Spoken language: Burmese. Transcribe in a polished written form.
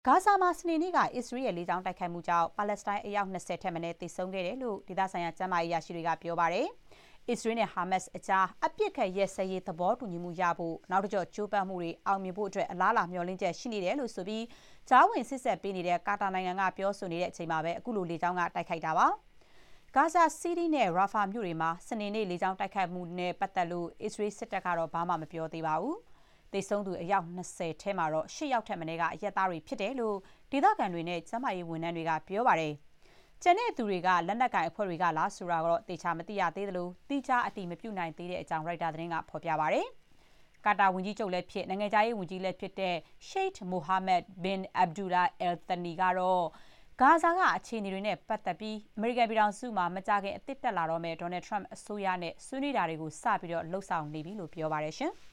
ဂါဇာမှာစနေနေ့ကအစ္စရေးရဲ့လေကြောင်းတိုက်ခိုက်မှုကြောင့်ပါလက်စတိုင်းအယောက်20ထက်မနည်းသေဆုံးခဲ့တယ်လို့ဒေသဆိုင်ရာကျန်းမာရေးအရာရှိတွေကပြောပါတယ်။အစ္စရေးနဲ့ဟာမတ်စ်အကြားအပစ်အခတ်ရပ်စဲရေးသဘောတူညီမှုရဖို့နောက်တစ်ကျော့ကြိုးပမ်းမှုတွေအောင်မြင်ဖို့အတွက်အလားအလာမျှော်လင့်ချက်ရှိနေတယ်လို့ဆိုပြီးကြားဝင်စစ်ဆက်ပေးနေတဲ့ကာတာနိုင်ငံကပြောဆိုနေတဲ့အချိန်မှာပဲအခုလိုလေကြောင်းကတိုက်ခိုက်တာပါ။ဂါဇာစီးတီးနဲ့ရာဖာမြို့တွေမှာစနေနေ့လေကြောင်းတိုက်ခိုက်မှုနဲ့ပတ်သက်လို့အစ္စရေးစစ်တပ်ကတော့ဘာမှမပြောသေးပါဘူး။သေဆုံးသူအယောက်20ထဲမှာတော့10ယောက်ထက်မနည်းကအရက်သားတွေဖြစ်တယ်လို့ဒေသခံတွေနဲ့ကျန်းမာရေးဝန်ထမ်းတွေကပြောပါတယ်။ကျန်တဲ့သူတွေကလက်နက်ကိုင်အဖွဲ့တွေကလားဆိုတာတော့သေချာမသိရသေးသလိုတိကျအတိမပြုနိုင်သေးတဲ့အကြောင်းရိုက်တာသတင်းကဖော်ပြပါတယ်။ကာတာဝန်ကြီးချုပ်လည်းဖြစ်နိုင်ငံခြားရေးဝန်ကြီးလည်းဖြစ်တဲ့ Sheikh Mohammed bin Abdullah Al Thani ကတော့ဂါဇာကအခြေအနေတွေနဲ့ပတ်သက်ပြီးအမေရိကန်ပြည်ထောင်စုမှာမကြခင်အသစ်တက်လာတော့မဲ့ဒေါ်နယ်ထရမ့်အစိုးရနဲ့ဆွေးနွေးတာတွေကိုစပြီးလှုပ်ဆောင်နေပြီလို့ပြောပါတယ်ရှင်။